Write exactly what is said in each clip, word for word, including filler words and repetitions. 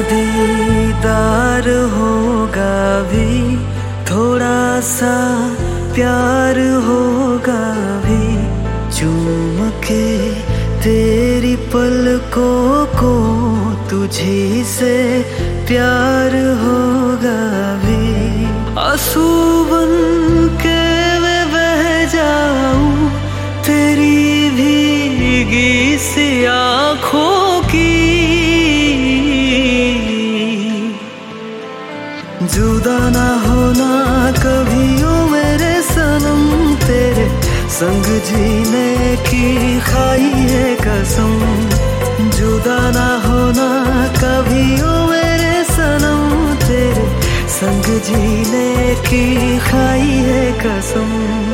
दीदार होगा भी, थोड़ा सा प्यार होगा भी, चूम के तेरी पलकों को तुझी से प्यार होगा भी। आंसू बन के मैं बह जाऊं तेरी भीगी सी आँखों की, जुदा ना होना कभी ओ मेरे सनम, तेरे संग जीने की खाई है कसम। जुदा ना होना कभी ओ मेरे सनम, तेरे संग जीने की खाई है कसम।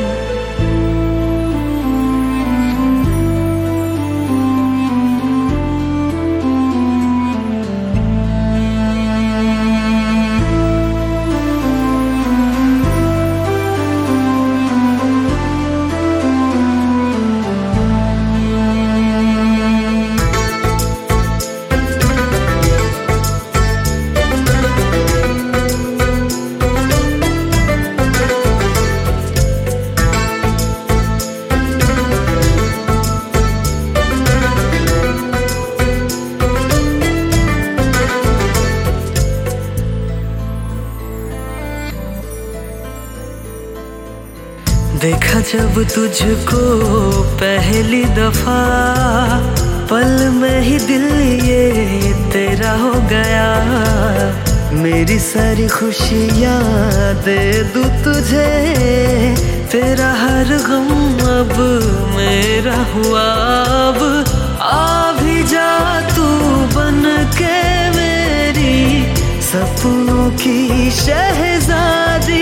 देखा जब तुझको पहली दफा, पल में ही दिल ये तेरा हो गया। मेरी सारी खुशियाँ दे दूँ तुझे, तेरा हर गम अब मेरा हुआ। अब आ भी जा तू बन के मेरी सपनों की शहजादी,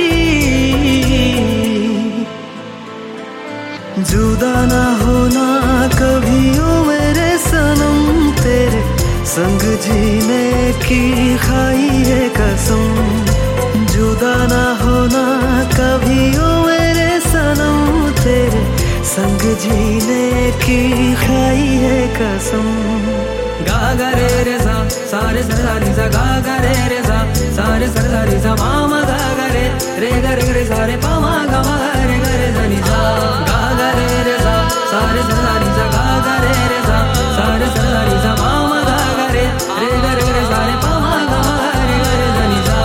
जुदा ना होना कभी ओ मेरे सनम, तेरे संग जीने की खाई है कसम। जुदा ना होना कभी ओ मेरे सनम, तेरे संग जीने की खाई है कसम। गा गा रे रे सा सारे सरदारी सा, गा गा रे रे सा सारे सरदारी सा, मामा गा गा रे रे गा रे रे सारे पामा गा मा रे गा रे सा नी सा। गा गा रे रे सा सारे सरदारी सा, गा गा रे रे सा सारे सरदारी सा, मामा गा गा रे रे गा रे रे सारे पामा गा मा रे गा रे सा नी सा।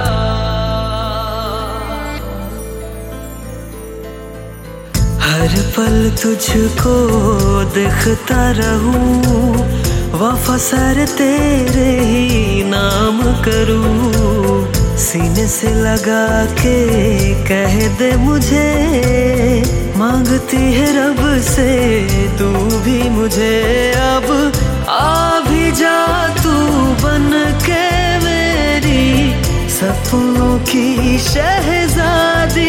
हर पल तुझको देखता रहूं, वफा सर तेरे ही नाम करूं। सीने से लगा के कह दे मुझे, मांगती है रब से तू भी मुझे। अब आ भी जा तू बन के मेरी सपनों की शहजादी,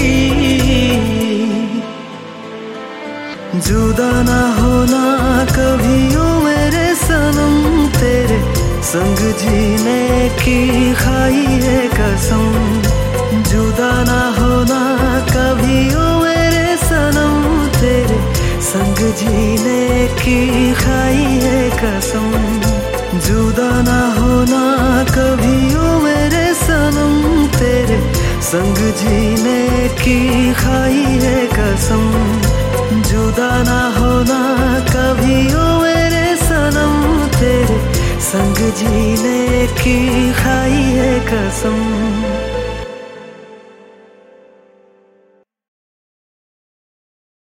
जुदा ना होना कभी ओ मेरे सनम, तेरे संग जीने की खाई है कसम। जुदा ना होना कभी ओ मेरे सनम, तेरे संग जीने की खाई है कसम। जुदा ना होना कभी ओ मेरे सनम, तेरे संग जीने की खाई है कसम। जुदा ना होना कभी ओ मेरे सनम, तेरे संग जीने की खाई है कसम।